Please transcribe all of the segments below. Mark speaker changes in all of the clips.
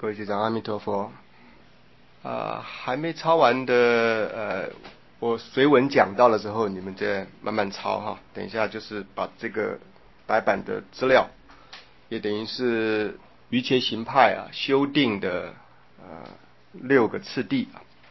Speaker 1: 各位学长，阿弥陀佛。还没抄完的，我随文讲到的时候，你们再慢慢抄哈。等一下就是把这个白板的资料，也等于是瑜伽行派修订的6个次第。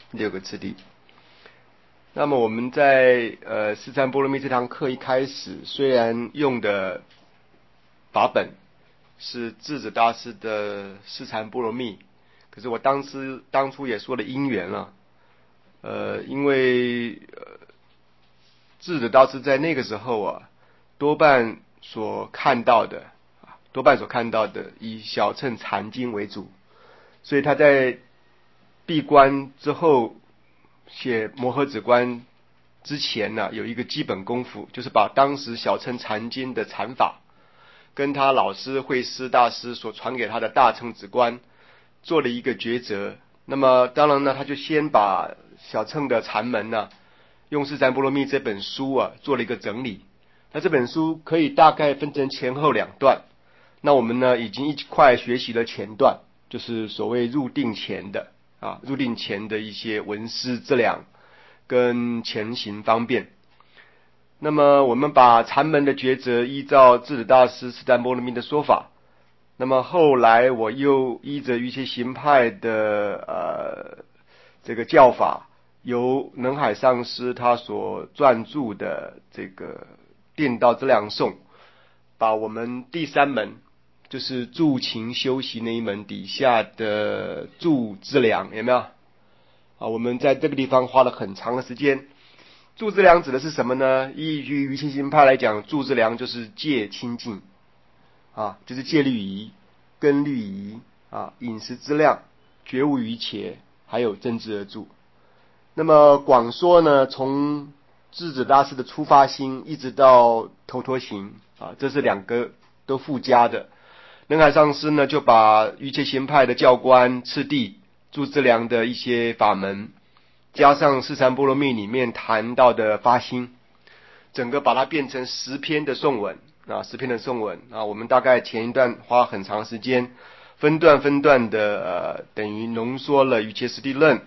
Speaker 1: 那么我们在四禅波罗蜜这堂课一开始，虽然用的法本是智者大师的四禅波罗蜜，可是我当初也说了因缘了，因为智者大师在那个时候多半所看到的以小乘禅经为主，所以他在闭关之后写摩诃止观之前有一个基本功夫，就是把当时小乘禅经的禅法跟他老师慧思大师所传给他的大乘止观做了一个抉择。那么当然呢，他就先把小乘的禅门用四禅波罗蜜这本书做了一个整理。那这本书可以大概分成前后2段。那我们呢已经一块学习了前段，就是所谓入定前的一些文思资粮跟前行方便。那么我们把禅门的抉择依照智者大师四禅波罗蜜的说法，那么后来我又依着瑜伽行派的这个教法，由能海上师他所撰著的这个电道资粮颂，把我们第3门就是住勤修习那一门底下的住资粮，有没有我们在这个地方花了很长的时间。住资粮指的是什么呢？依据瑜伽行派来讲，住资粮就是戒清净就是戒律仪、根律仪饮食资量、觉悟于切，还有真知而住。那么广说呢，从智者大师的出发心一直到头陀行这是2个都附加的。能海上师呢就把瑜伽行派的教观次第、住资粮的一些法门，加上四禅波罗蜜里面谈到的发心，整个把它变成10篇的颂文我们大概前一段花很长时间，分段的等于浓缩了瑜伽师地论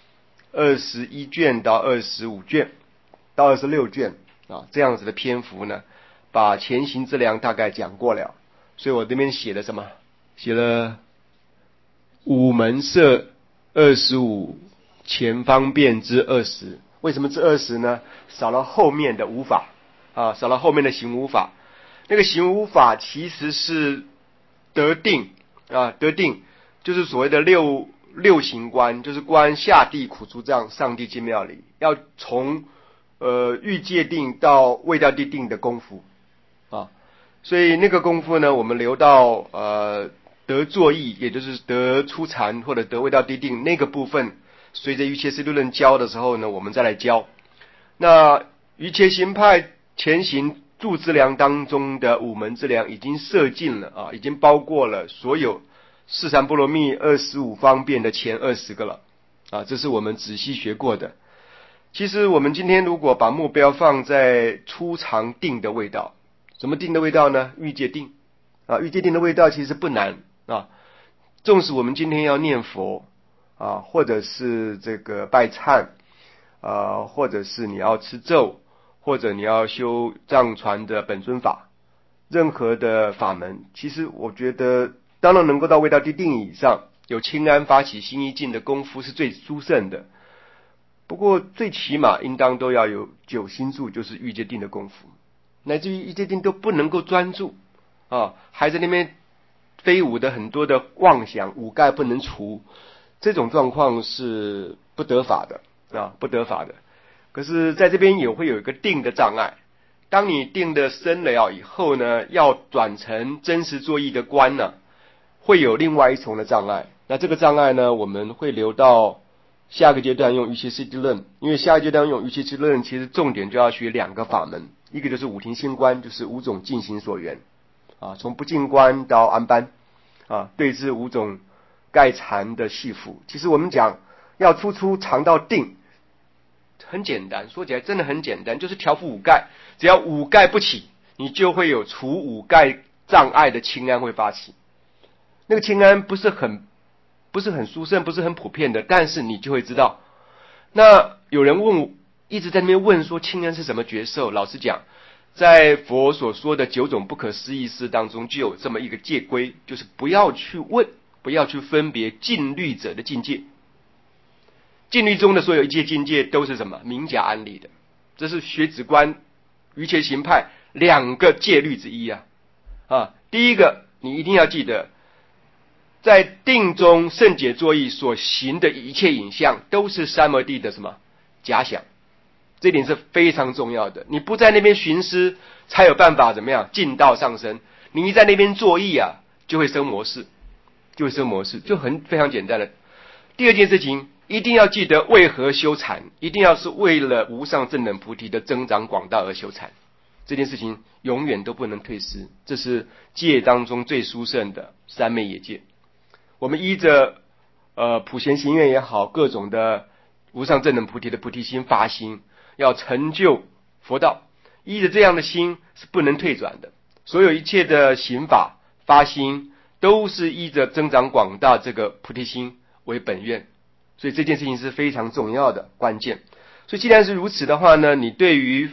Speaker 1: 21卷到25卷到26卷这样子的篇幅呢，把前行资粮大概讲过了。所以我这边写了什么？写了5门摄25前方便之20。为什么这20呢？少了后面的5法少了后面的行5法。那个行5法其实是得定得定就是所谓的六行观，就是观下地苦出藏上地精妙理，要从欲界定到未到地定的功夫所以那个功夫呢，我们留到得作意，也就是得初禅或者得未到地定那个部分，随着瑜伽师地论教的时候呢，我们再来教。那瑜伽行派前行住资粮当中的5门资粮已经摄尽了已经包括了所有四禅波罗蜜25方便的前20个了这是我们仔细学过的。其实我们今天如果把目标放在初禅定的味道，什么定的味道呢？欲界定欲界定的味道其实不难纵使我们今天要念佛或者是这个拜忏或者是你要持咒，或者你要修藏传的本尊法，任何的法门，其实我觉得当然能够到未到地定以上，有清安发起心一境的功夫是最殊胜的。不过最起码应当都要有9心住，就是欲界定的功夫，乃至于欲界定都不能够专注还在那边飞舞的很多的妄想五盖不能除，这种状况是不得法的不得法的。可是在这边也会有一个定的障碍，当你定的深了以后呢，要转成真实作意的观呢，会有另外一重的障碍。那这个障碍呢，我们会留到下个阶段用瑜伽师地论，因为下个阶段用瑜伽师地论其实重点就要学2个法门，一个就是5停心观，就是5种进行所缘从不净观到安般对治5种盖禅的系缚。其实我们讲要初尝到定很简单，说起来真的很简单，就是调伏5盖，只要5盖不起，你就会有除5盖障碍的清安会发起。那个清安不是很不是很殊胜，不是很普遍的，但是你就会知道。那有人一直在那边问说清安是什么觉受？老实讲，在佛所说的9种不可思议事当中，就有这么一个戒规，就是不要去问，不要去分别禁律者的境界。禁律中的所有一切境界都是什么？明假暗理的，这是学止观瑜伽行派2个戒律之一啊。第一个你一定要记得，在定中圣解作意所行的一切影像，都是三摩地的什么假想。这一点是非常重要的，你不在那边寻思，才有办法怎么样进道上升。你一在那边作意就会生模式，就非常简单的。第二件事情，一定要记得为何修禅，一定要是为了无上正等菩提的增长广大而修禅。这件事情永远都不能退失，这是戒当中最殊胜的三昧耶戒。我们依着普贤行愿也好，各种的无上正等菩提的菩提心发心，要成就佛道，依着这样的心是不能退转的。所有一切的行法发心都是依着增长广大这个菩提心为本愿，所以这件事情是非常重要的关键。所以既然是如此的话呢，你对于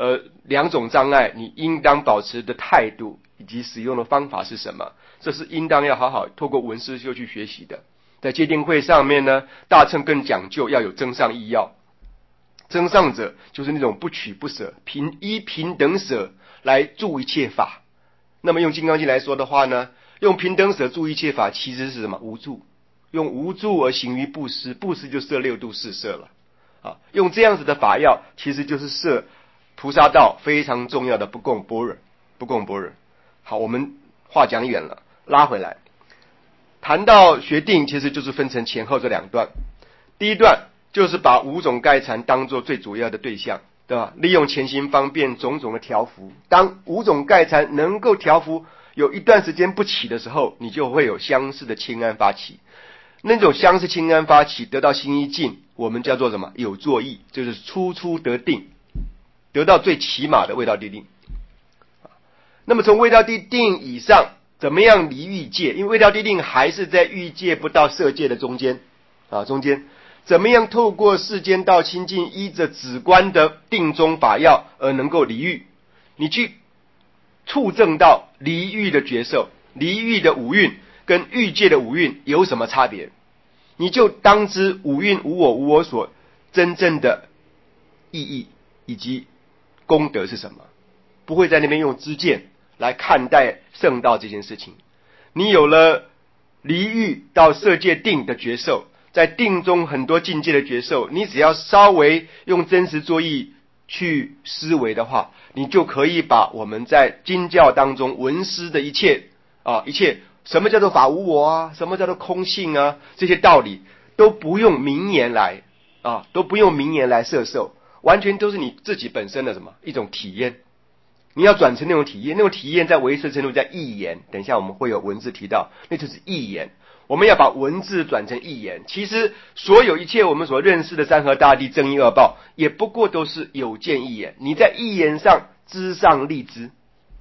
Speaker 1: 2种障碍，你应当保持的态度以及使用的方法是什么？这是应当要好好透过文思修去学习的。在戒定会上面呢，大乘更讲究要有增上意要。增上者就是那种不取不舍，平等舍来助一切法。那么用金刚经来说的话呢，用平等舍助一切法其实是什么？无助。用无助而行于布施，布施就摄6度4摄了用这样子的法要，其实就是摄菩萨道非常重要的不共般若。好，我们话讲远了，拉回来，谈到学定，其实就是分成前后这2段。第一段就是把5种盖禅当作最主要的对象，对吧？利用前行方便种种的调伏，当5种盖禅能够调伏有一段时间不起的时候，你就会有相似的清安发起。那种相似清安发起，得到心一静，我们叫做什么？有作意，就是初得定，得到最起码的味道地定。那么从味道地定以上，怎么样离欲界？因为味道地定还是在欲界不到色界的中间怎么样透过世间道清净，依着止观的定中法要而能够离欲？你去触证到离欲的觉受，离欲的五蕴跟欲界的五蕴有什么差别？你就当知五蕴无我无我所真正的意义以及功德是什么，不会在那边用知见来看待圣道这件事情。你有了离欲到色界定的觉受，在定中很多境界的觉受，你只要稍微用真实作意去思维的话，你就可以把我们在经教当中闻思的一切什么叫做法无我什么叫做空性这些道理都不用名言来摄受，完全都是你自己本身的什么一种体验。你要转成那种体验，那种体验在唯识程度叫意言，等一下我们会有文字提到，那就是意言。我们要把文字转成意言，其实所有一切我们所认识的山河大地正义恶报，也不过都是有见意言。你在意言上知上立知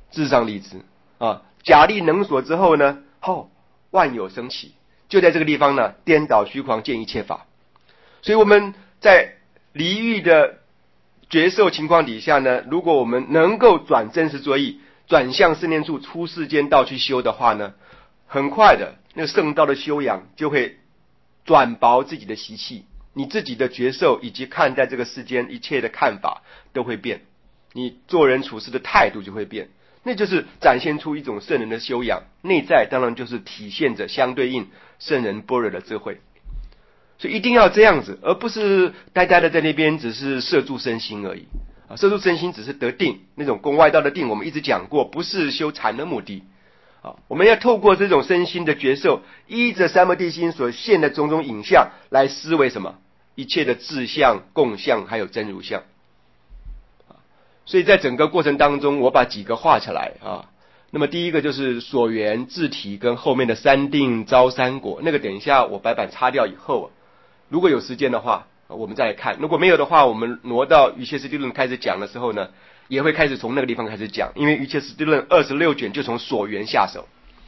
Speaker 1: 假立能所之后呢，万有生起，就在这个地方呢，颠倒虚诳见一切法。所以我们在离欲的觉受情况底下呢，如果我们能够转真实作意，转向四念处出世间道去修的话呢，很快的那个圣道的修养就会转薄自己的习气，你自己的觉受以及看待这个世间一切的看法都会变，你做人处事的态度就会变，那就是展现出一种圣人的修养，内在当然就是体现着相对应圣人般若的智慧。所以一定要这样子，而不是呆呆的在那边只是摄住身心而已摄住身心只是得定，那种攻外道的定我们一直讲过，不是修禅的目的我们要透过这种身心的觉受，依着三摩地心所现的种种影像来思维什么一切的自相共相还有真如相所以在整个过程当中，我把几个画起来那么第一个就是所缘自体跟后面的三定招三果，那个等一下我白板擦掉以后如果有时间的话我们再来看，如果没有的话，我们挪到瑜伽师地论开始讲的时候呢，也会开始从那个地方开始讲，因为瑜伽师地论26卷就从所缘下手。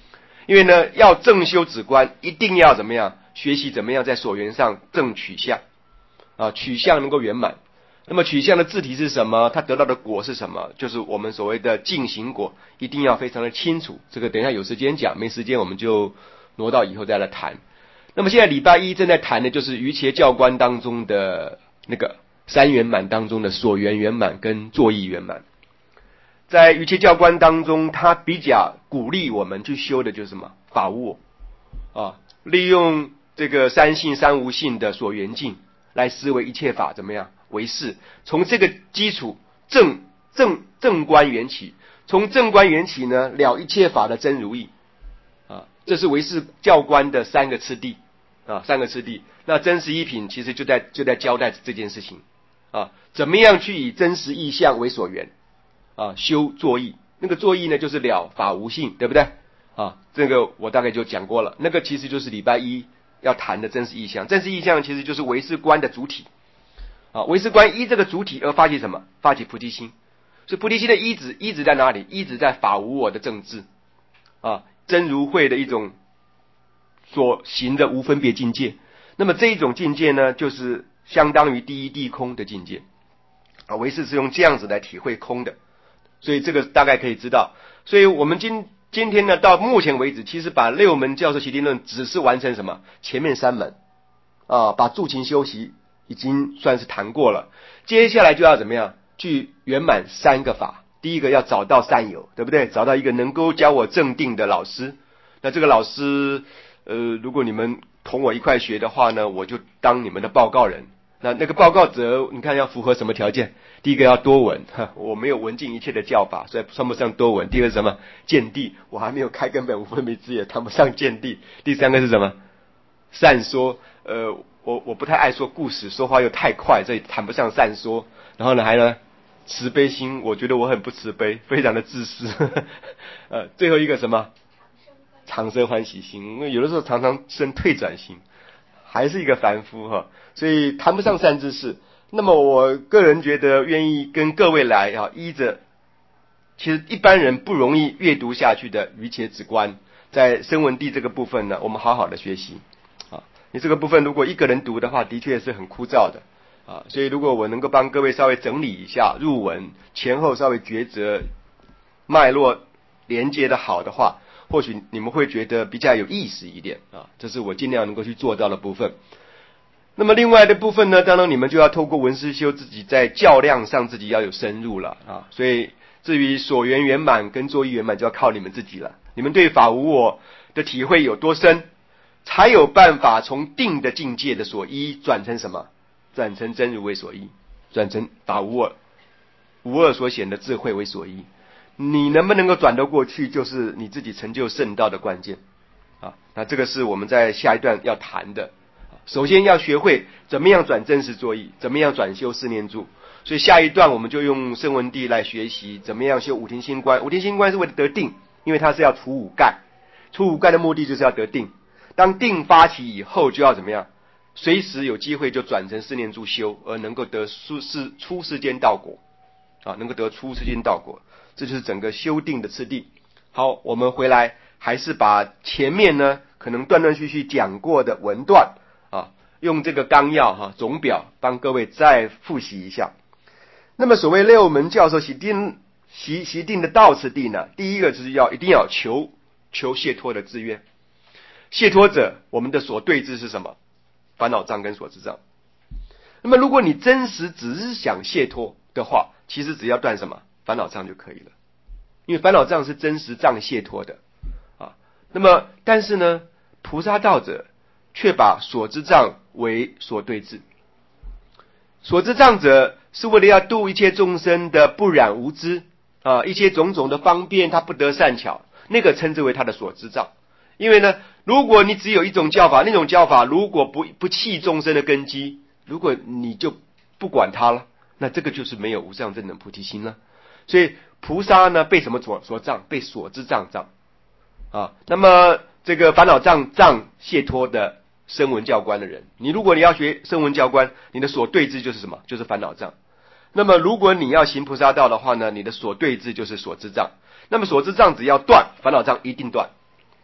Speaker 1: 因为呢，要正修止观，一定要怎么样？学习怎么样在所缘上正取相啊，取相能够圆满。那么取相的自体是什么？它得到的果是什么？就是我们所谓的净行果，一定要非常的清楚。这个等一下有时间讲，没时间我们就挪到以后再来谈。那么现在礼拜一正在谈的就是瑜伽教观当中的那个三圆满当中的所缘圆满跟作意圆满。在瑜伽教观当中，他比较鼓励我们去修的就是什么？法无我啊，利用这个三性三无性的所缘境来思维一切法怎么样为是，从这个基础正观缘起，从正观缘起呢了一切法的真如意啊，这是唯识教观的三个次第啊，三个次第。那真实一品其实就在交代这件事情啊，怎么样去以真实意象为所缘啊，修作意。那个作意呢就是了法无性，对不对啊？这个我大概就讲过了，那个其实就是礼拜一要谈的真实意象。真实意象其实就是唯识观的主体啊，唯识观依这个主体而发起什么？发起菩提心。所以菩提心的依止在哪里？依止在法无我的正智啊，真如慧的一种所行的无分别境界。那么这一种境界呢，就是相当于第一地空的境界啊。唯识是用这样子来体会空的，所以这个大概可以知道。所以我们今天呢，到目前为止，其实把六门教授习定论只是完成什么？前面三门啊，把住勤修习已经算是谈过了。接下来就要怎么样去圆满三个法？第一个要找到善友，对不对？找到一个能够教我正定的老师。那这个老师，如果你们同我一块学的话呢，我就当你们的报告人。那个报告者，你看要符合什么条件？第一个要多闻，我没有闻尽一切的教法，所以算不上多闻。第二个是什么？见地，我还没有开根本无分别智，也谈不上见地。第三个是什么？善说，我不太爱说故事，说话又太快，所以谈不上善说。然后呢，慈悲心，我觉得我很不慈悲，非常的自私。最后一个什么？长生欢喜心，因为有的时候常常生退转心，还是一个凡夫哈，所以谈不上善知识。那么我个人觉得，愿意跟各位来啊，依着其实一般人不容易阅读下去的瑜伽止观，在声闻地这个部分呢，我们好好的学习啊。你这个部分如果一个人读的话，的确是很枯燥的啊。所以如果我能够帮各位稍微整理一下入文前后稍微抉择脉络连接的好的话，或许你们会觉得比较有意思一点啊，这是我尽量能够去做到的部分。那么另外的部分呢，当然你们就要透过文思修自己在较量上自己要有深入了啊。所以至于所缘圆满跟作意圆满，就要靠你们自己了。你们对法无我的体会有多深，才有办法从定的境界的所依转成什么？转成真如为所依，转成法无我无二所显的智慧为所依。你能不能够转得过去，就是你自己成就圣道的关键啊。那这个是我们在下一段要谈的。首先要学会怎么样转真实作意，怎么样转修四念住。所以下一段我们就用声闻地来学习怎么样修五停心观。五停心观是为了得定，因为它是要除五盖，除五盖的目的就是要得定。当定发起以后，就要怎么样？随时有机会就转成四念住修，而能够得出世间道果啊，能够得出世间道果。这就是整个修定的次第。好，我们回来还是把前面呢可能断断续续讲过的文段啊，用这个纲要总表帮各位再复习一下。那么所谓六门教授习定的道次第呢，第一个就是一定要求解脱的自愿。解脱者，我们的所对治是什么？烦恼障跟所知障。那么如果你真实只是想解脱的话，其实只要断什么？烦恼障就可以了，因为烦恼障是真实障解脱的啊。那么但是呢，菩萨道者却把所知障为所对治。所知障者是为了要度一切众生的不染无知啊，一些种种的方便他不得善巧，那个称之为他的所知障。因为呢，如果你只有一种教法，那种教法如果不弃众生的根基，如果你就不管它了，那这个就是没有无上正等菩提心了。所以菩萨呢被什么所障？被所知障啊。那么这个烦恼障解脱的声闻教观的人，如果你要学声闻教观，你的所对治就是什么？就是烦恼障。那么如果你要行菩萨道的话呢，你的所对治就是所知障。那么所知障只要断，烦恼障一定断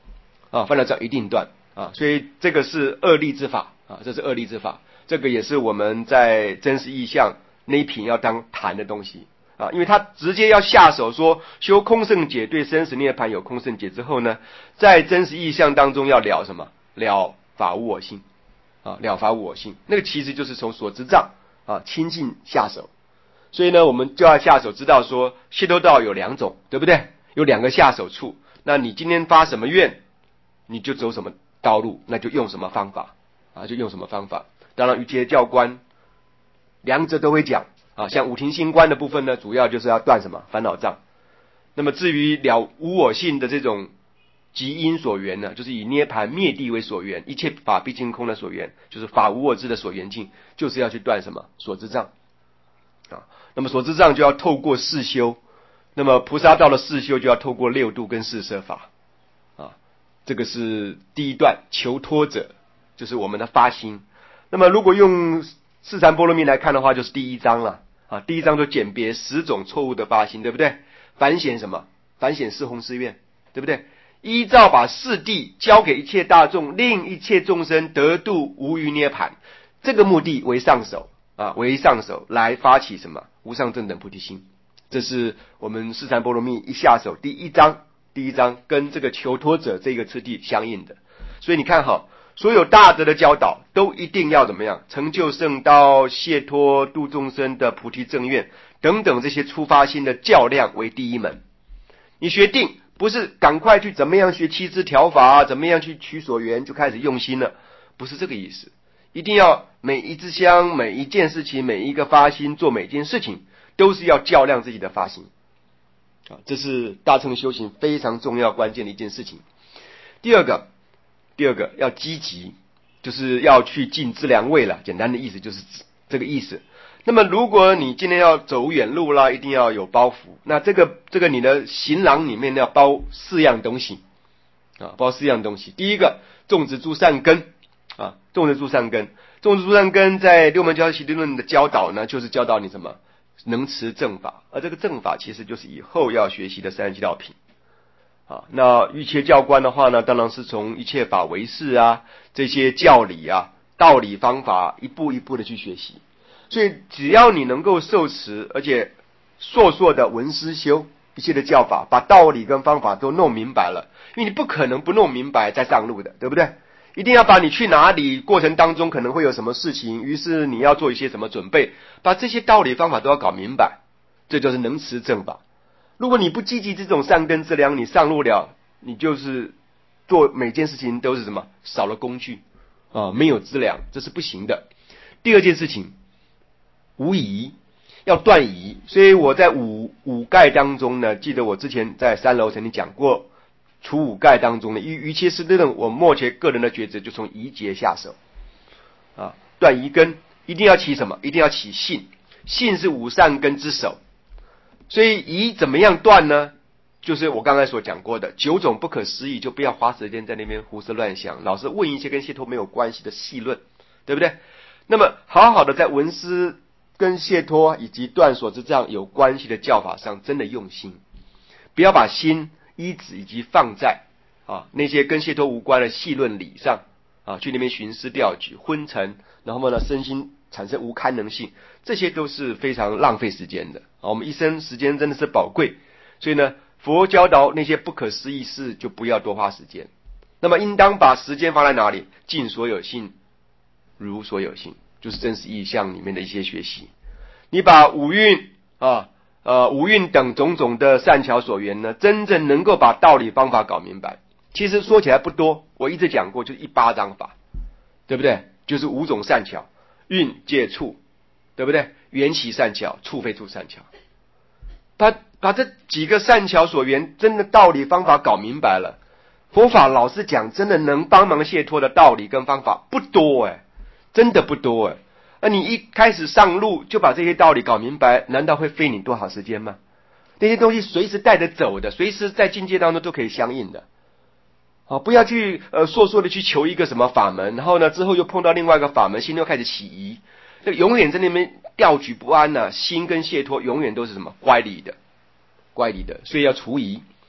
Speaker 1: 烦恼障一定断所以这个是恶力之法这是恶力之法，这个也是我们在真实意象那一品要当谈的东西因为他直接要下手说修空圣解对生死涅槃有空圣解之后呢，在真实意象当中要了什么？了法无我性了法无我性，那个其实就是从所知障亲近下手。所以呢，我们就要下手知道说解脱道有两种，对不对？有两个下手处，那你今天发什么愿，你就走什么道路，那就用什么方法就用什么方法。当然瑜伽教官两者都会讲像五停心观的部分呢，主要就是要断什么烦恼障。那么至于了无我性的这种即因所缘呢，就是以涅槃灭地为所缘，一切法毕竟空的所缘，就是法无我智的所缘境，就是要去断什么所知障那么所知障就要透过四修，那么菩萨道的四修就要透过六度跟四摄法这个是第一段求脱者，就是我们的发心。那么如果用四禅波罗蜜来看的话，就是第一章了第一章就简别10种错误的发心，对不对？反显什么？反显四弘誓愿，对不对？依照把四谛交给一切大众，令一切众生得度无余涅槃，这个目的为上手为上手来发起什么无上正等菩提心。这是我们四禅波罗蜜一下手第一章跟这个求脱者这个次第相应的。所以你看所有大德的教导都一定要怎么样？成就圣道、解脱度众生的菩提正愿等等这些出发心的较量为第一门。你学定不是赶快去怎么样学七支条法怎么样去取所缘就开始用心了，不是这个意思。一定要每一支香、每一件事情、每一个发心做每件事情都是要较量自己的发心这是大乘修行非常重要关键的一件事情。第二个要积极，就是要去尽资粮位了，简单的意思就是这个意思。那么如果你今天要走远路啦，一定要有包袱，那这个你的行囊里面要包4样东西包4样东西。第一个种植诸善根种植诸善根，种植诸善根在六门教习理论的教导呢，就是教导你什么能持正法，而这个正法其实就是以后要学习的37道品那一切教官的话呢，当然是从一切法唯识这些教理道理方法一步一步的去学习。所以只要你能够受持，而且硕的闻思修一切的教法，把道理跟方法都弄明白了，因为你不可能不弄明白再上路的，对不对？一定要把你去哪里过程当中可能会有什么事情，于是你要做一些什么准备，把这些道理方法都要搞明白，这就是能持正法。如果你不积极这种善根资粮，你上路了，你就是做每件事情都是什么少了工具没有资粮，这是不行的。第二件事情无疑，要断疑。所以我在五盖当中呢，记得我之前在3楼曾经讲过，除5盖当中呢，于切师论我目前个人的抉择就从疑结下手断疑根一定要起什么？一定要起信，信是5善根之首。所以疑怎么样断呢？就是我刚才所讲过的9种不可思议，就不要花时间在那边胡思乱想，老是问一些跟解脱没有关系的细论，对不对？那么好好的在闻思跟解脱以及断所知障有关系的教法上真的用心，不要把心依止以及放在那些跟解脱无关的细论理上去那边寻思调举昏沉，然后呢身心产生无堪能性，这些都是非常浪费时间的我们一生时间真的是宝贵，所以呢佛教导那些不可思议事就不要多花时间，那么应当把时间放在哪里？尽所有性如所有性，就是真实意象里面的一些学习。你把五蕴五蕴等种种的善巧所缘呢，真正能够把道理方法搞明白，其实说起来不多，我一直讲过，就是18章法，对不对？就是5种善巧，蕴界处，对不对？缘起善巧，处非处善巧，把这几个善巧所缘真的道理方法搞明白了，佛法老实讲真的能帮忙解脱的道理跟方法不多真的不多而你一开始上路就把这些道理搞明白，难道会费你多少时间吗？那些东西随时带着走的，随时在境界当中都可以相应的不要去烁的去求一个什么法门，然后呢之后又碰到另外一个法门，心又开始起疑，永远在那边调举不安心跟解脱永远都是什么乖离的，所以要除疑。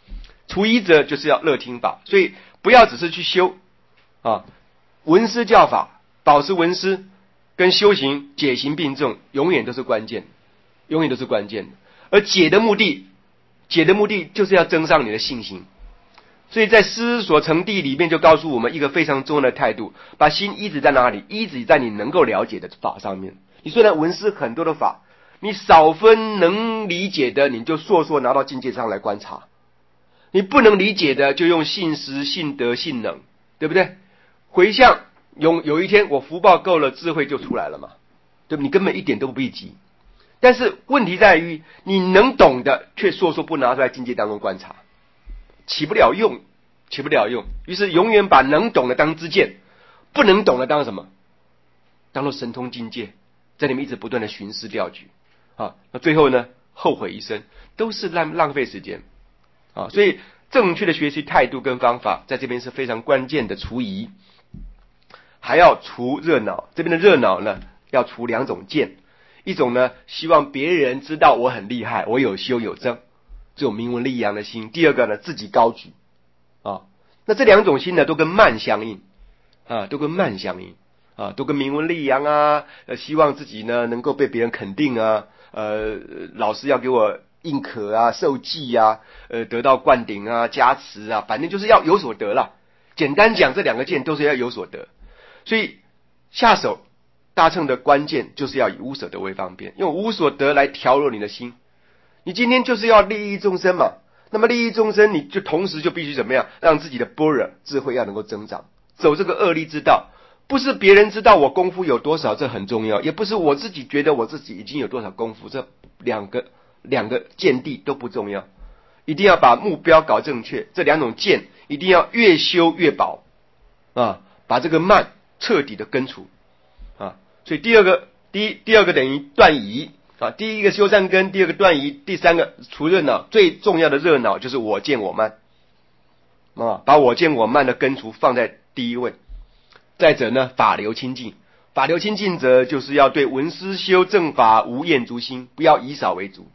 Speaker 1: 除疑者就是要乐听法，所以不要只是去修啊，闻思教法，保持闻思跟修行解行并重，永远都是关键，永远都是关键的。而解的目的就是要增上你的信心。所以在思所成谛里面就告诉我们一个非常重要的态度，把心依止在哪里？依止在你能够了解的法上面。你虽然闻思很多的法，你少分能理解的，你就硕拿到境界上来观察；你不能理解的，就用信实、信德、信能，对不对？回向有一天我福报够了，智慧就出来了嘛，对不对？你根本一点都不必急。但是问题在于，你能懂的却硕不拿出来境界当中观察，起不了用。于是永远把能懂的当知见，不能懂的当什么？当做神通境界，在里面一直不断的寻思钓取啊，那最后呢，后悔一生，都是浪费时间啊。所以正确的学习态度跟方法，在这边是非常关键的。除疑，还要除热闹。这边的热闹呢，要除两种见，一种呢，希望别人知道我很厉害，我有修有证，这种名闻利养的心；第二个呢，自己高举啊。那这两种心呢，都跟慢相应啊，都跟名闻利养啊，希望自己呢能够被别人肯定啊，老师要给我认可啊，受记啊，得到灌顶啊，加持啊，反正就是要有所得啦。简单讲，这两个见都是要有所得。所以下手大乘的关键就是要以无所得为方便，用无所得来调柔你的心。你今天就是要利益众生嘛，那么利益众生，你就同时就必须怎么样，让自己的般若智慧要能够增长，走这个恶利之道。不是别人知道我功夫有多少，这很重要，也不是我自己觉得我自己已经有多少功夫，这两个见地都不重要。一定要把目标搞正确，这两种见一定要越修越薄啊，把这个慢彻底的根除啊。所以第二个等于断疑啊，第一个修善根，第二个断疑，第三个除热闹。最重要的热闹就是我见我慢啊，把我见我慢的根除放在第一位。再者呢，法流清净，法流清净者就是要对闻思修正法无厌足心，不要以少为主，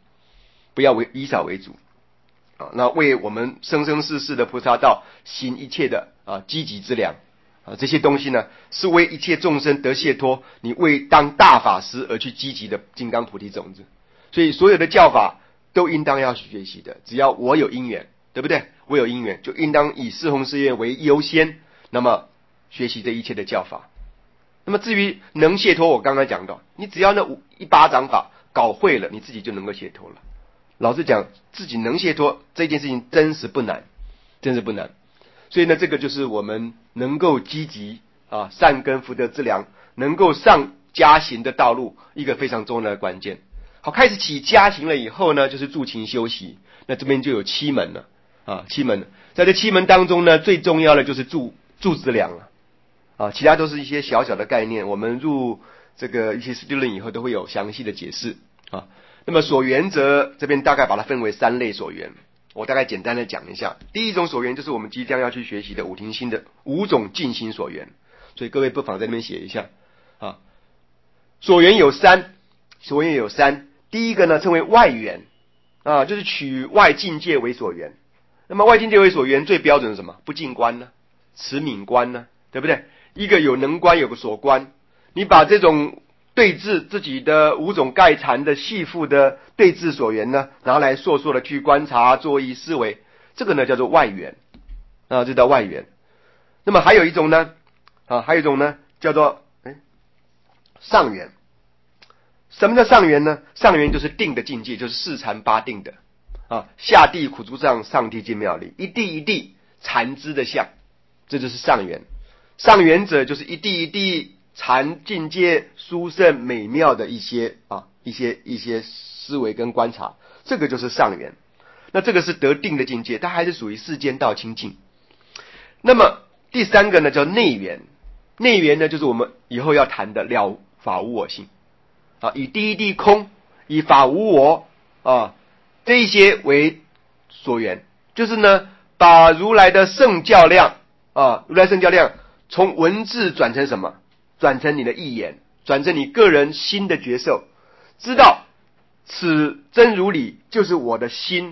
Speaker 1: 啊，那为我们生生世世的菩萨道行一切的积极之良啊，这些东西呢是为一切众生得解脱，你为当大法师而去积极的金刚菩提种子。所以所有的教法都应当要学习的，只要我有因缘，对不对？我有因缘，就应当以四弘誓愿为优先，那么学习这一切的教法。那么至于能解脱，我刚刚讲到，你只要那一巴掌法搞会了，你自己就能够解脱了。老实讲，自己能解脱这件事情真是不难。所以呢，这个就是我们能够积极善根福德之良，能够上加行的道路一个非常重要的关键。好，开始起加行了以后呢，就是住勤修习。那这边就有七门了啊，七门。在这七门当中呢，最重要的就是住之良了啊，其他都是一些小小的概念，我们入这个一些实地论以后都会有详细的解释啊。那么所缘则这边大概把它分为三类所缘，我大概简单的讲一下。第一种所缘就是我们即将要去学习的五停心的五种静心所缘，所以各位不妨在那边写一下啊。所缘有三，第一个呢称为外缘啊，就是取外境界为所缘。那么外境界为所缘最标准是什么？不净观呢，持敏观呢，对不对？一个有能观，有个所观，你把这种对治自己的五种盖缠的系缚的对治所缘呢，拿来硕的去观察、作意、思维，这个呢叫做外缘啊，这叫外缘。那么还有一种呢叫做上缘。什么叫上缘呢？上缘就是定的境界，就是四禅八定的啊，下地苦诸上，上地尽妙理，一地一地禅知的相，这就是上缘。上缘者就是一地一地禅境界殊胜美妙的一些思维跟观察，这个就是上缘。那这个是得定的境界，它还是属于世间道清净。那么第三个呢叫内缘，内缘呢就是我们以后要谈的了法无我性啊，以第一地空，以法无我啊这一些为所缘，就是呢把如来的圣教量从文字转成什么？转成你的意言，转成你个人心的觉受，知道此真如理就是我的心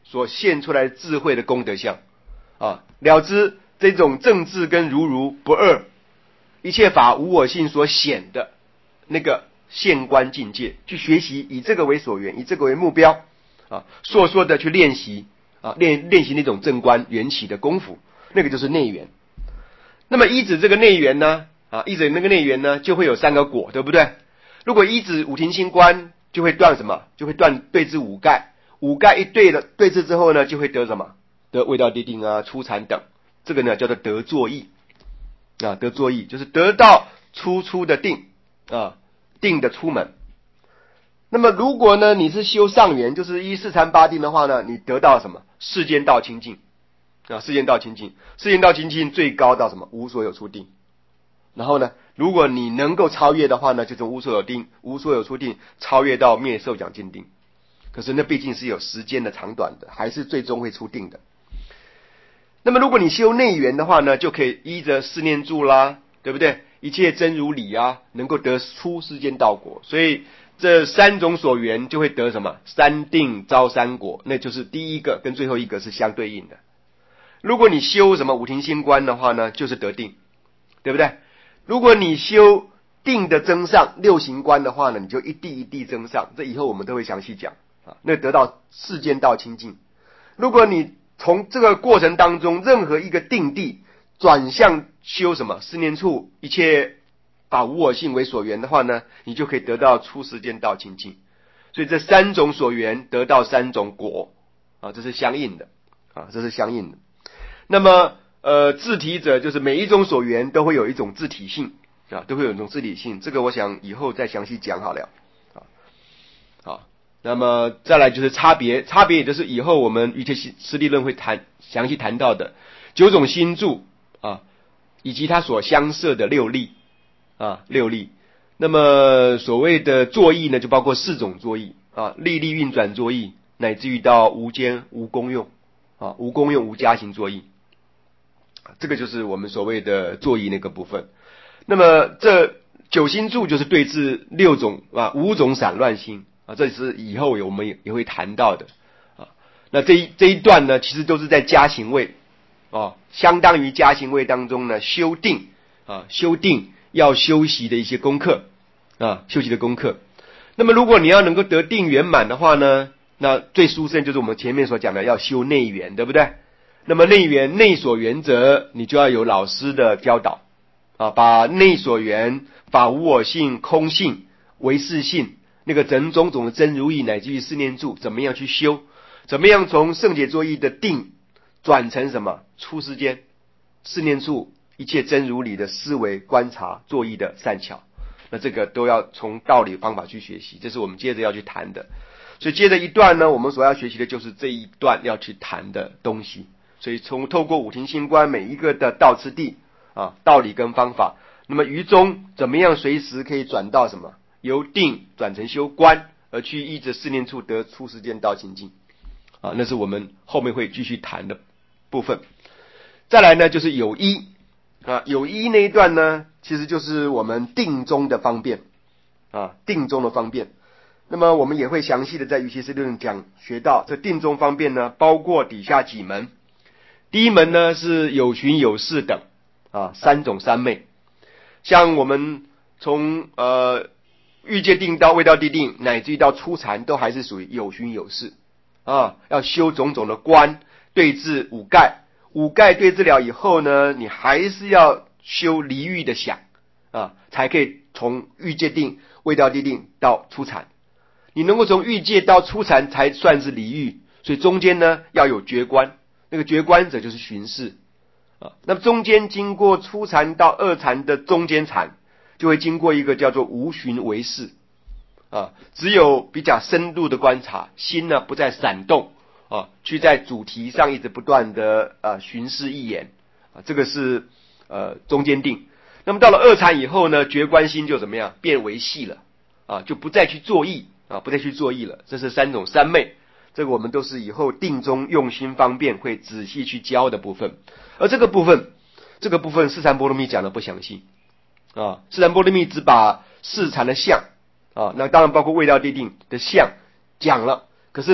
Speaker 1: 所现出来的智慧的功德相啊，了知这种正智跟如如不二，一切法无我性所显的那个现观境界，去学习，以这个为所缘，以这个为目标啊，硕硕的去练习啊，练习那种正观缘起的功夫，那个就是内缘。那么依止这个内缘呢，依止那个内缘呢，就会有三个果，对不对？如果依止五停心观，就会断什么？就会断对治五盖。五盖一对了对治之后呢，就会得什么？得未到地定啊、初禅等。这个呢叫做得作意啊，得作意就是得到初的定啊，定的出门。那么如果呢你是修上缘，就是依四禅八定的话呢，你得到什么？世间道清净啊，世间道清净，世间道清净最高到什么？无所有处定。然后呢，如果你能够超越的话呢，就从无所有定、无所有处定超越到灭受想尽定。可是那毕竟是有时间的长短的，还是最终会出定的。那么如果你修内缘的话呢，就可以依着四念住啦，对不对？一切真如理啊，能够得出世间道果。所以这三种所缘就会得什么？三定招三果，那就是第一个跟最后一个是相对应的。如果你修什么五停心观的话呢，就是得定，对不对？如果你修定的增上六行观的话呢，你就一地一地增上，这以后我们都会详细讲啊。那得到世间道清净。如果你从这个过程当中任何一个定地转向修什么四念处，一切把无我性为所缘的话呢，你就可以得到出世间道清净。所以这三种所缘得到三种果啊，这是相应的啊，这是相应的。那么自体者就是每一种所缘都会有一种自体性啊，都会有一种自体性，这个我想以后再详细讲好了啊。好，那么再来就是差别，差别也就是以后我们瑜伽师地论会详细谈到的九种心住啊，以及它所相摄的六力啊，六力。那么所谓的作意呢，就包括四种作意啊，力运转作意，乃至于到无间无功用啊，无功用无加行作意。这个就是我们所谓的作意那个部分。那么这九心住就是对治六种啊五种散乱心啊，这是以后我们也会谈到的啊。那这一段呢，其实都是在加行位啊，相当于加行位当中呢修定啊，修定要修习的一些功课啊，修习的功课。那么如果你要能够得定圆满的话呢，那最殊胜就是我们前面所讲的要修内缘，对不对？那么内缘内所原则，你就要有老师的教导啊，把内所缘、法无我性、空性、唯识性那个种种的真如意，乃至于四念住，怎么样去修？怎么样从圣解作意的定转成什么出世间四念处一切真如理的思维观察作意的善巧？那这个都要从道理方法去学习，这是我们接着要去谈的。所以接着一段呢，我们所要学习的就是这一段要去谈的东西。所以透过五停心观每一个的道次第啊，道理跟方法，那么于中怎么样随时可以转到什么由定转成修观，而去依着四念处得出世间道清净啊，那是我们后面会继续谈的部分。再来呢就是有依啊，有依那一段呢，其实就是我们定中的方便啊，定中的方便。那么我们也会详细的在瑜伽师论讲学到这定中方便呢，包括底下几门。第一门呢是有寻有事等啊，三种三昧。像我们从欲界定到未到地定，乃至于到初禅，都还是属于有寻有事啊，要修种种的观，对治五盖。五盖对治了以后呢，你还是要修离欲的想啊，才可以从欲界定、未到地定到初禅。你能够从欲界到初禅才算是离欲，所以中间呢要有觉观。那个觉观者就是寻视啊，那么中间经过初禅到二禅的中间禅，就会经过一个叫做无寻为视啊，只有比较深度的观察，心呢不再闪动啊，去在主题上一直不断的寻视一眼啊，这个是中间定。那么到了二禅以后呢，觉观心就怎么样变为细了啊，就不再去作意啊，不再去作意了。这是三种三昧。这个我们都是以后定中用心方便会仔细去教的部分，而这个部分四禅波罗蜜讲的不详细啊，四禅波罗蜜只把四禅的相啊，那当然包括未到地定的相讲了，可是呢，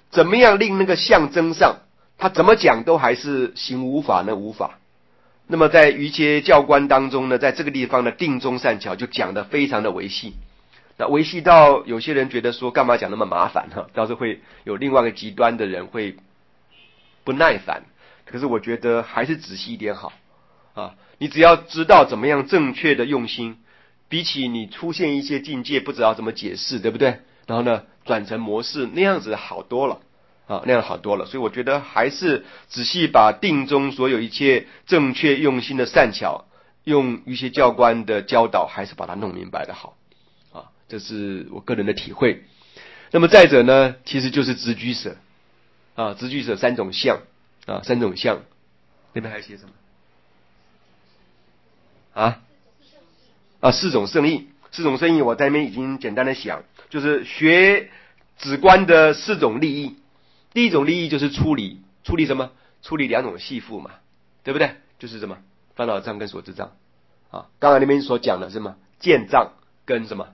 Speaker 1: 怎么样令那个相增上，他怎么讲都还是行无法呢？无法。那么在瑜伽教观当中呢，在这个地方的定中善巧就讲得非常的维系。那维系到有些人觉得说干嘛讲那么麻烦哈，倒是会有另外一个极端的人会不耐烦。可是我觉得还是仔细一点好啊！你只要知道怎么样正确的用心，比起你出现一些境界不知道怎么解释，对不对？然后呢，转成模式那样子好多了啊，那样好多了。所以我觉得还是仔细把定中所有一切正确用心的善巧，用一些教官的教导，还是把它弄明白的好啊。这是我个人的体会。那么再者呢，其实就是直居舍啊，直居舍三种相啊，三种相。那边还写什么？四种圣意，四种圣意我在那边已经简单的想，就是学止观的四种利益。第一种利益就是出离什么？出离两种系缚嘛，对不对？就是什么？烦恼障跟所知障啊。刚才那边所讲的是什么？见障跟什么？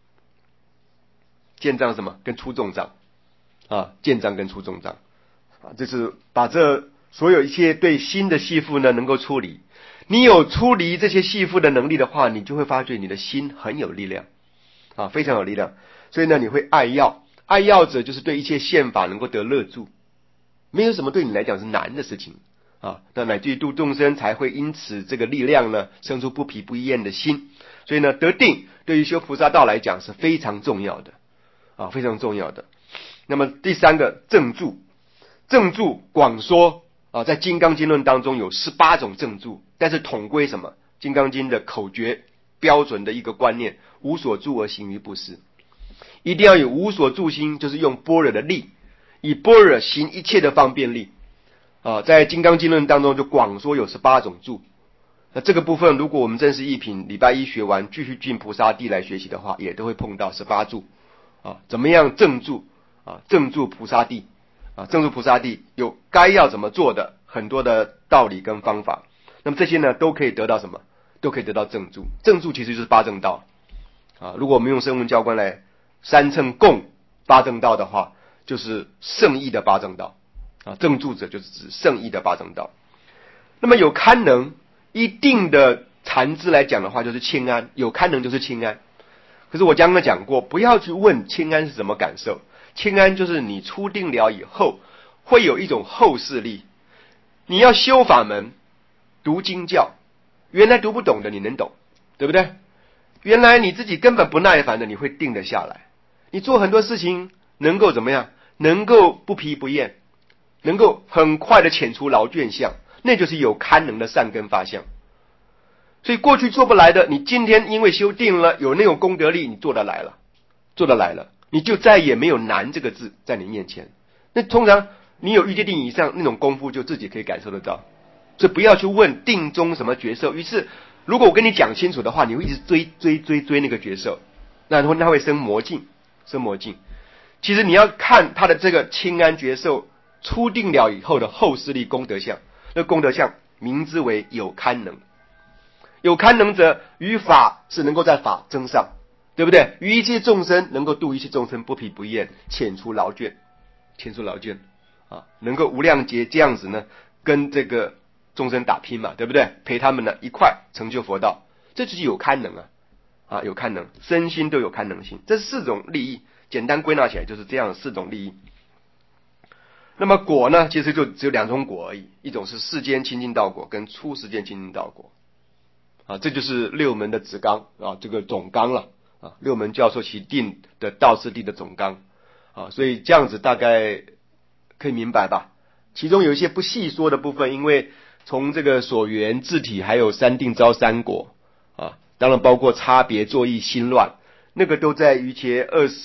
Speaker 1: 见障什么？跟出众障啊，见障跟出众障啊，这是把这所有一切对心的系缚呢能够出离。你有出离这些系缚的能力的话，你就会发觉你的心很有力量啊，非常有力量。所以呢，你会爱要，爱要者就是对一切宪法能够得乐住，没有什么对你来讲是难的事情啊。那乃至于度众生才会因此这个力量呢，生出不疲不厌的心。所以呢，得定对于修菩萨道来讲是非常重要的啊，非常重要的。那么第三个正住，正住广说啊，在《金刚经论》当中有18种正住，但是统归什么？《金刚经》的口诀标准的一个观念，无所住而行于布施，一定要有无所住心，就是用般若的力，以般若行一切的方便力啊。在《金刚经论》当中就广说有18种住。那这个部分，如果我们正式一品礼拜一学完，继续进菩萨地来学习的话，也都会碰到18住啊。怎么样正住啊？正住菩萨地啊，正住菩萨地有该要怎么做的很多的道理跟方法。那么这些呢，都可以得到什么？都可以得到正住。正住其实就是八正道啊。如果我们用声闻教观来三乘共八正道的话，就是圣意的八正道啊。正住者就是指圣意的八正道。那么有堪能一定的禅资来讲的话，就是清安，有堪能就是清安。可是我刚刚讲过，不要去问清安是什么感受，清安就是你出定了以后会有一种后视力。你要修法门读经教，原来读不懂的你能懂，对不对？原来你自己根本不耐烦的你会定得下来，你做很多事情能够怎么样？能够不疲不厌，能够很快的遣除劳倦相，那就是有堪能的善根发相。所以过去做不来的，你今天因为修定了，有那种功德力，你做得来了，做得来了，你就再也没有难这个字在你面前。那通常你有欲界定以上那种功夫，就自己可以感受得到。所以不要去问定中什么角色。于是如果我跟你讲清楚的话，你会一直追那个角色，那会生魔境，生魔境。其实你要看他的这个清安觉受出定了以后的后视力功德相，那功德相名之为有堪能。有堪能者，于法是能够在法增上，对不对？于一切众生能够度一切众生不疲不厌，遣除劳倦啊，能够无量劫这样子呢，跟这个众生打拼嘛，对不对？陪他们呢一块成就佛道，这就是有堪能啊，有堪能，身心都有堪能性，这4种利益，简单归纳起来就是这样4种利益。那么果呢，其实就只有2种果而已，一种是世间清净道果，跟出世间清净道果啊，这就是六门的子纲啊，这个总纲了啊，六门教授其定的道次第的总纲啊，所以这样子大概可以明白吧？其中有一些不细说的部分，因为从这个所缘自体还有三定招三果啊，当然包括差别作意心乱，那个都在瑜伽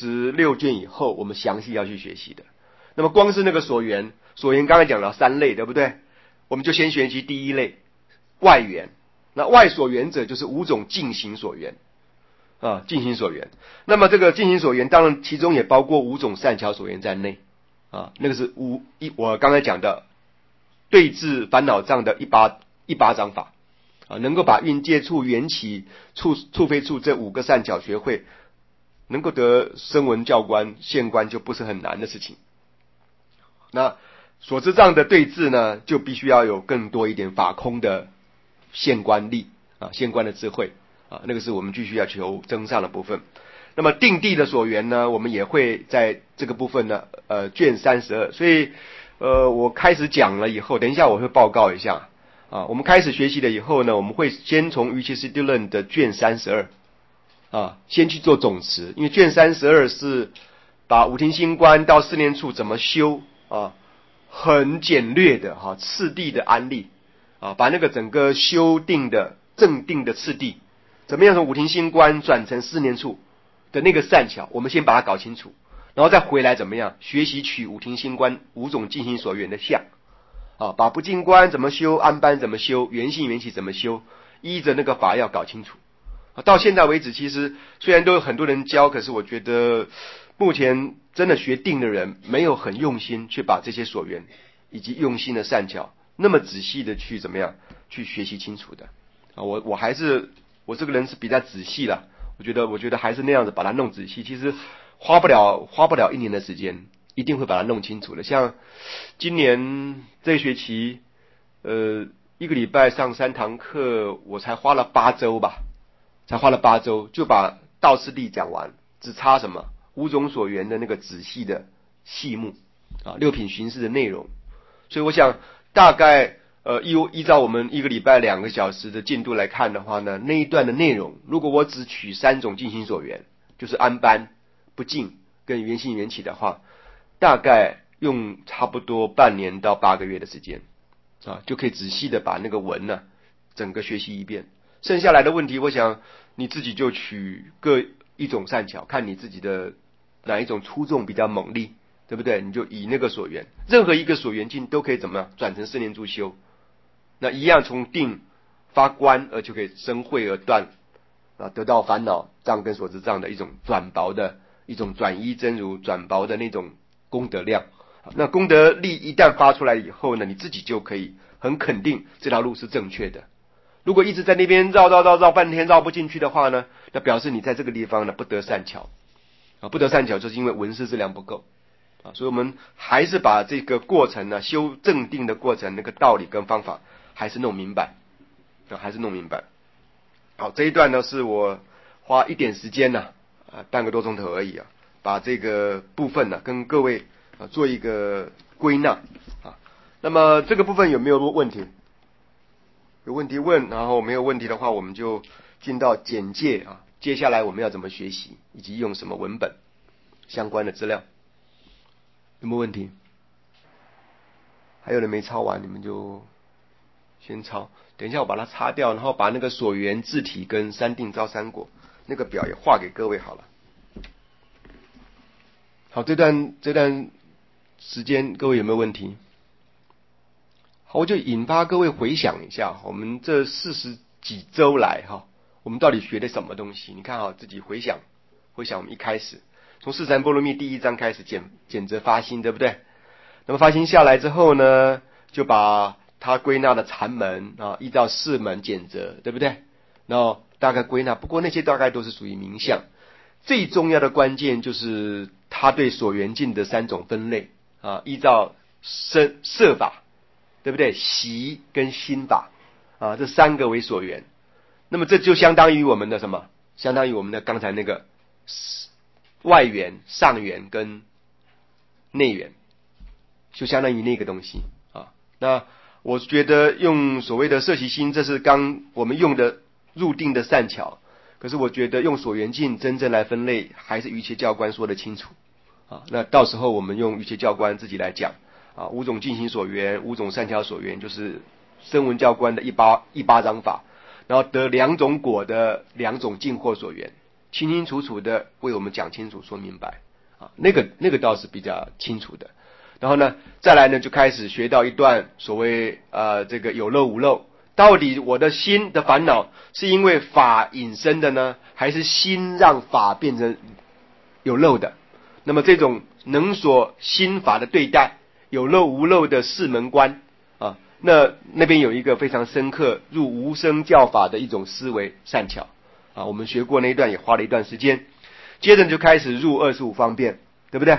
Speaker 1: 26卷以后我们详细要去学习的。那么光是那个所缘刚才讲了3类，对不对？我们就先学习第一类外缘。那外所缘者就是5种净行所缘啊，净行所缘。那么这个净行所缘当然其中也包括5种善巧所缘在内啊，那个是我刚才讲的对治烦恼障的一巴掌法啊，能够把蕴界处缘起处非处这5个善巧学会，能够得声闻教官现观就不是很难的事情那所知障的对治呢，就必须要有更多一点法空的现观力啊，现观的智慧啊，那个是我们继续要求增上的部分。那么定地的所缘呢，我们也会在这个部分呢，卷32。所以我开始讲了以后，等一下我会报告一下啊。我们开始学习了以后呢，我们会先从瑜伽师地论的卷32啊，先去做总持，因为卷32是把五停心观到四念处怎么修啊，很简略的次第的安例啊，把那个整个修定的正定的次第，怎么样从五停心观转成四念处的那个善巧，我们先把它搞清楚，然后再回来怎么样学习取五停心观五种尽心所缘的相啊，把不净观怎么修，安般怎么修，缘性缘起怎么修，依着那个法要搞清楚啊。到现在为止，其实虽然都有很多人教，可是我觉得目前真的学定的人没有很用心去把这些所缘以及用心的善巧那么仔细的去怎么样去学习清楚的啊。我还是我这个人是比较仔细了。我觉得还是那样子把它弄仔细，其实花不了1年的时间，一定会把它弄清楚的。像今年这学期，一个礼拜上3堂课，我才花了8周吧，才花了8周就把道次第讲完，只差什么五种所缘的那个仔细的细目啊，6品巡视的内容。所以我想大概依照我们一个礼拜2个小时的进度来看的话呢，那一段的内容，如果我只取3种尽心所缘，就是安般、不净跟缘性缘起的话，大概用差不多半年到8个月的时间啊，就可以仔细的把那个文呢整个学习一遍。剩下来的问题，我想你自己就取各一种善巧，看你自己的哪一种出众比较猛力，对不对？你就以那个所缘，任何一个所缘境都可以怎么样转成四念住修。那一样从定发观而就可以生慧而断啊，得到烦恼障跟所知障的一种转薄的一种转依真如转薄的那种功德量。那功德力一旦发出来以后呢，你自己就可以很肯定这条路是正确的。如果一直在那边绕半天绕不进去的话呢，那表示你在这个地方呢不得善巧啊，不得善巧就是因为闻思质量不够啊。所以我们还是把这个过程呢，修正定的过程那个道理跟方法还是弄明白啊，还是弄明白。好，这一段呢是我花一点时间呢半个多钟头而已啊，把这个部分呢跟各位做一个归纳啊。那么这个部分有没有问题？有问题问，然后没有问题的话，我们就进到简介啊。接下来我们要怎么学习，以及用什么文本相关的资料，有没有问题？还有人没抄完，你们就先抄。等一下我把它擦掉，然后把那个所缘字体跟三定招三果那个表也画给各位好了。好，这段时间各位有没有问题？好，我就引发各位回想一下，我们这40几周来我们到底学的什么东西？你看自己回想我们一开始从四禅波罗蜜第1章开始简则发心，对不对？那么发心下来之后呢，就把它归纳的禅门啊，依照4门简则，对不对？然后大概归纳，不过那些大概都是属于名相。最重要的关键就是他对所缘境的3种分类啊，依照色法，对不对？习跟心法啊，这3个为所缘。那么这就相当于我们的什么？相当于我们的刚才那个外缘、上缘跟内缘，就相当于那个东西啊。那我觉得用所谓的摄习心，这是刚我们用的入定的善巧。可是我觉得用所缘境真正来分类，还是瑜伽教官说得清楚啊。那到时候我们用瑜伽教官自己来讲啊，5种尽心所缘，5种善巧所缘，就是声闻教官的一巴掌法，然后得2种果的2种尽惑所缘，清清楚楚的为我们讲清楚说明白啊，那个倒是比较清楚的。然后呢，再来呢就开始学到一段所谓这个有漏无漏。到底我的心的烦恼是因为法引生的呢，还是心让法变成有漏的？那么这种能所心法的对待，有漏无漏的4门观啊，那边有一个非常深刻入无生教法的一种思维善巧啊，我们学过那一段，也花了一段时间。接着就开始入25方便，对不对？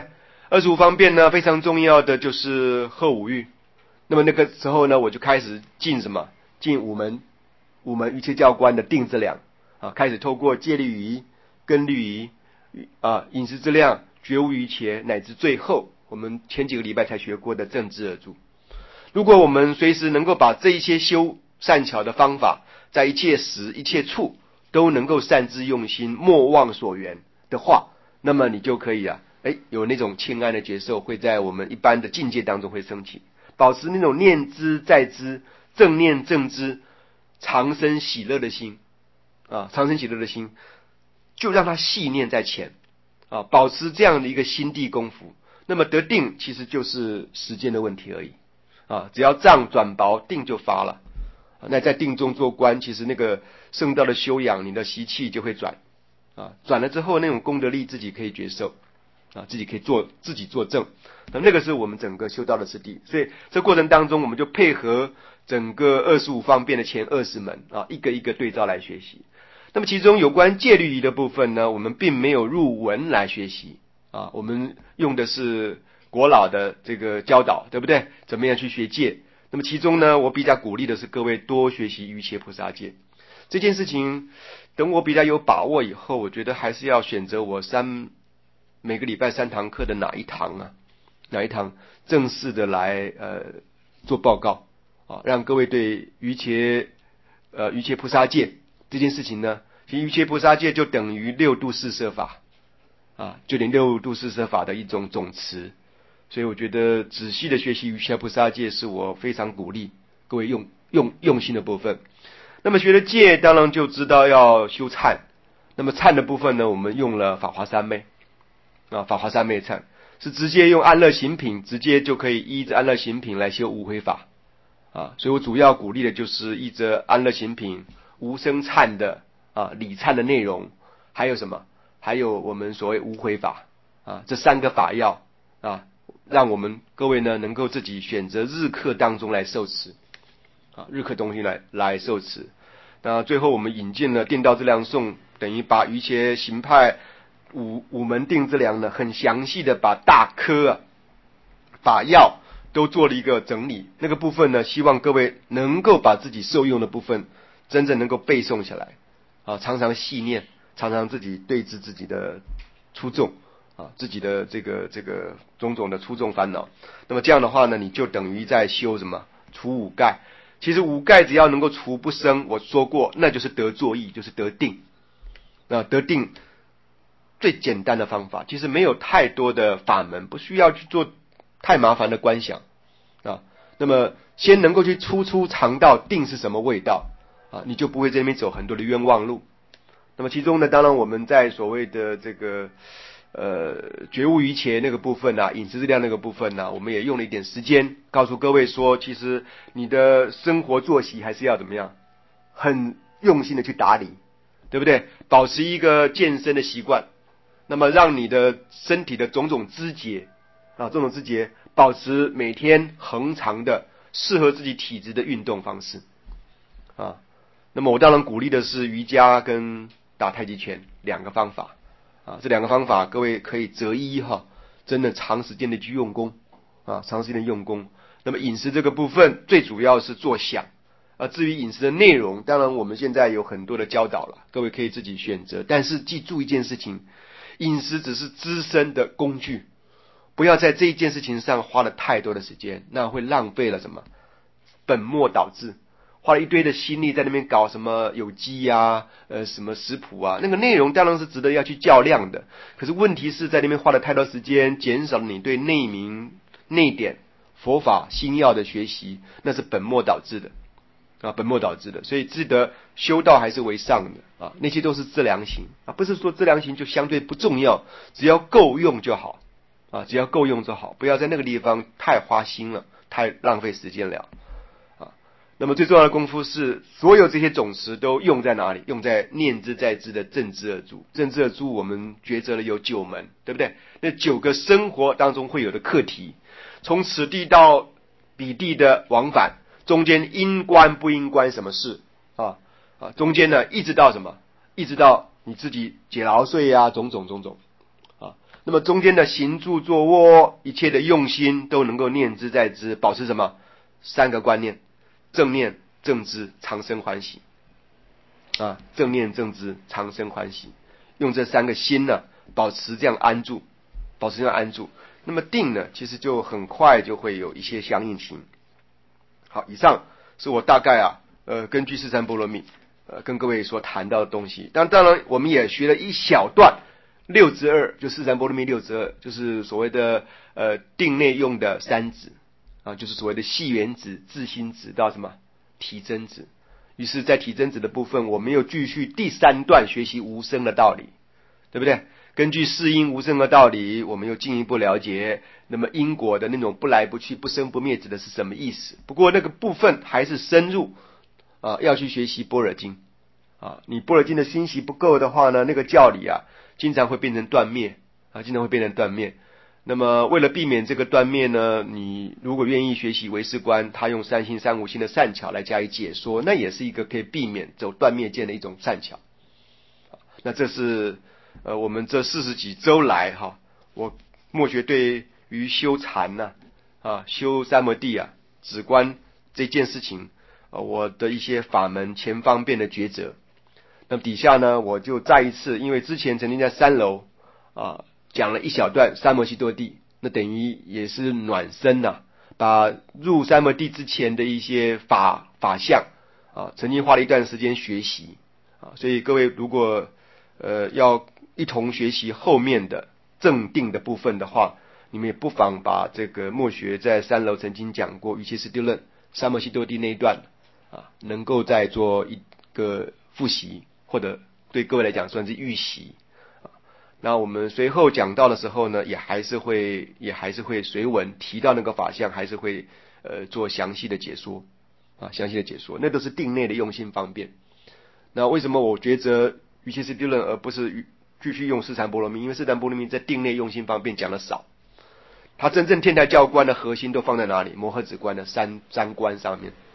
Speaker 1: 25方便呢，非常重要的就是贺五欲。那么那个时候呢，我就开始进什么？进五门瑜伽教官的定质量啊，开始透过戒律仪、根律仪饮食质量、觉悟于切，乃至最后我们前几个礼拜才学过的正知而住。如果我们随时能够把这一些修善巧的方法，在一切时一切处都能够善知用心，莫忘所缘的话，那么你就可以有那种清安的觉受会在我们一般的境界当中会升起，保持那种念知在知、正念正知、常生喜乐的心常生喜乐的心，就让它细念在前保持这样的一个心地功夫，那么得定其实就是时间的问题而已只要障转薄，定就发了那在定中做观，其实那个圣道的修养，你的习气就会转转了之后，那种功德力自己可以觉受自己可以自己作证，那个是我们整个修道的次第。所以这过程当中，我们就配合整个25方便的前20门一个一个对照来学习。那么其中有关戒律仪的部分呢，我们并没有入文来学习我们用的是国老的这个教导，对不对？怎么样去学戒？那么其中呢，我比较鼓励的是各位多学习瑜伽菩萨戒这件事情。等我比较有把握以后，我觉得还是要选择我每个礼拜3堂课的哪一堂正式的来做报告让各位对瑜伽菩萨戒这件事情呢，其实瑜伽菩萨戒就等于六度四摄法就连六度四摄法的一种总词。所以我觉得仔细的学习瑜伽菩萨戒是我非常鼓励各位用心的部分。那么学了戒，当然就知道要修忏。那么忏的部分呢，我们用了法华三昧法华三昧忏是直接用安乐行品，直接就可以依着安乐行品来修无悔法所以我主要鼓励的就是依着安乐行品无生忏的礼忏的内容，还有什么？还有我们所谓无悔法这3个法要让我们各位呢能够自己选择日课当中来受持日课东西来受持。那最后我们引进了定道资粮颂，等于把瑜伽行派五门定资粮呢，很详细的把大科法要都做了一个整理。那个部分呢，希望各位能够把自己受用的部分真正能够背诵下来常常细念，常常自己对治自己的出众自己的这个种种的出众烦恼。那么这样的话呢，你就等于在修什么？除五盖。其实五盖只要能够除不生，我说过，那就是得作意，就是得定。得定最简单的方法，其实没有太多的法门，不需要去做太麻烦的观想那么先能够去初尝到定是什么味道你就不会在那边走很多的冤枉路。那么其中呢，当然我们在所谓的这个觉悟于切那个部分饮食质量那个部分我们也用了一点时间告诉各位说，其实你的生活作息还是要怎么样，很用心的去打理，对不对？保持一个健身的习惯，那么让你的身体的种种肢节保持每天恒常的适合自己体质的运动方式那么我当然鼓励的是瑜伽跟打太极拳2个方法这2个方法各位可以择一真的长时间的去用功长时间的用功。那么饮食这个部分最主要是做想至于饮食的内容，当然我们现在有很多的教导了，各位可以自己选择。但是记住一件事情，饮食只是滋生的工具，不要在这一件事情上花了太多的时间，那会浪费了什么？本末倒置，花了一堆的心力在那边搞什么有机什么食谱那个内容当然是值得要去较量的。可是问题是在那边花了太多时间，减少了你对内明内典佛法心要的学习，那是本末倒置的本末倒置的。所以记得修道还是为上的那些都是自量行不是说自量行就相对不重要，只要够用就好只要够用就好，不要在那个地方太花心了，太浪费时间了那么最重要的功夫是所有这些总持都用在哪里？用在念之在之的正知二住。正知二住我们抉择了有9门，对不对？那9个生活当中会有的课题，从此地到彼地的往返，中间因观不因观什么事中间呢一直到什么？一直到你自己解劳岁种种那么中间的行住坐卧，一切的用心都能够念之在之，保持什么？三个观念：正念、正知、长生欢喜。正念、正知、长生欢喜，用这三个心呢，保持这样安住，保持这样安住。那么定呢，其实就很快就会有一些相应情。好，以上是我大概根据四禅波罗蜜跟各位所谈到的东西。当然我们也学了一小段6之2，就四禅波罗蜜6之2，就是所谓的定内用的三指就是所谓的系缘指、自心指到什么体真指。于是在体真指的部分，我们又继续第3段学习无生的道理，对不对？根据四因无生的道理，我们又进一步了解那么因果的那种不来不去、不生不灭指的是什么意思。不过那个部分还是深入要去学习般若经你般若经的心习不够的话呢，那个教理经常会变成断灭经常会变成断灭。那么为了避免这个断灭呢，你如果愿意学习唯识观，他用三心三无心的善巧来加以解说，那也是一个可以避免走断灭见的一种善巧。那这是我们这40几周来我默学对于修禅修三摩地止观这件事情我的一些法门前方便的抉择。那么底下呢，我就再一次，因为之前曾经在3楼讲了一小段三摩悉多地，那等于也是暖身把入三摩地之前的一些法相曾经花了一段时间学习所以各位如果要一同学习后面的正定的部分的话，你们也不妨把这个默学在3楼曾经讲过瑜伽师地论三摩悉多地那一段能够再做一个复习，或者对各位来讲算是预习那我们随后讲到的时候呢，也还是会随文提到那个法相，还是会做详细的解说详细的解说，那都是定内的用心方便。那为什么我抉择瑜伽师地论而不是继续用四禅波罗蜜？因为四禅波罗蜜在定内用心方便讲的少，它真正天台教观的核心都放在哪里？摩诃止观的三观上面